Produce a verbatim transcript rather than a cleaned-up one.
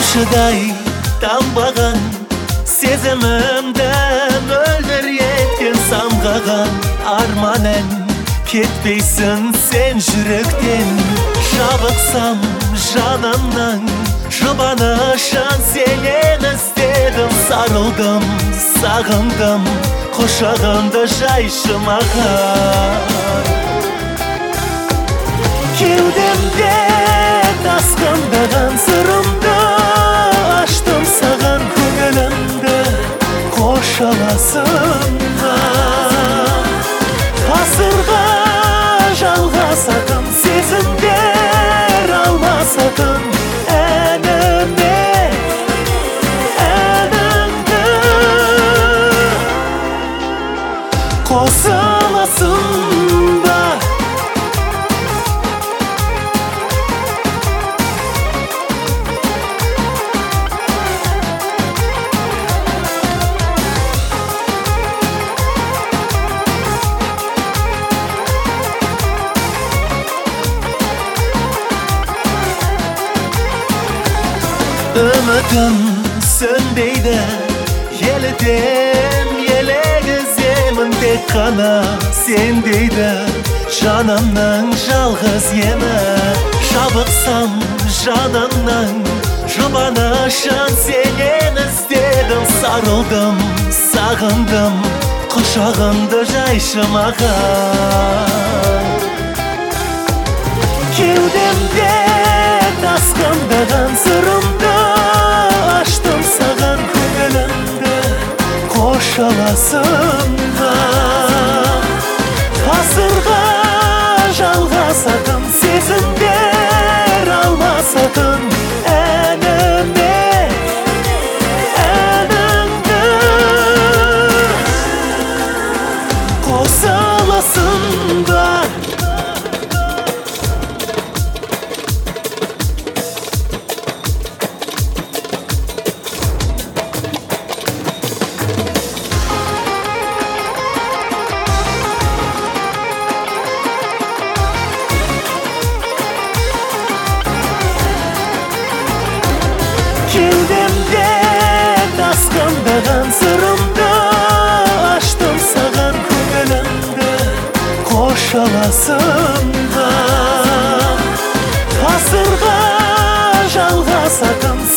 тамшыдай тамбаған сезімімді мөлдір еткен самғаған арманың кетпейсің сен жүректен жабықсам жанымның жұбанышын сенен іздедім сарылдым сағындым құшағымды жайшы маған кеудемде тасқындаған сырымды аштым саған көңілімді қош аласың ба ғасырға жалғасатын сезімдер алмасатын әніме әніңді қоса аласың ба Ümidim sönbeydi Yelidem yelegizemim tek kana sendeydi Canımның жалғыз емі Жабықсам жанымның жұбанышын сенен іздедім Сарылдым, сағындым құшағымды жайшы маған Кеудемде тасқындаған сырымды аштым саған көңілімді қош аласың ба ғасырға жалғасатын сезімдер алмасатын әніме әніңді қоса аласың ба Кеудемде тасқындаған сырымды аштым саған көңілімді қош аласың ба ғасырға жалғасатын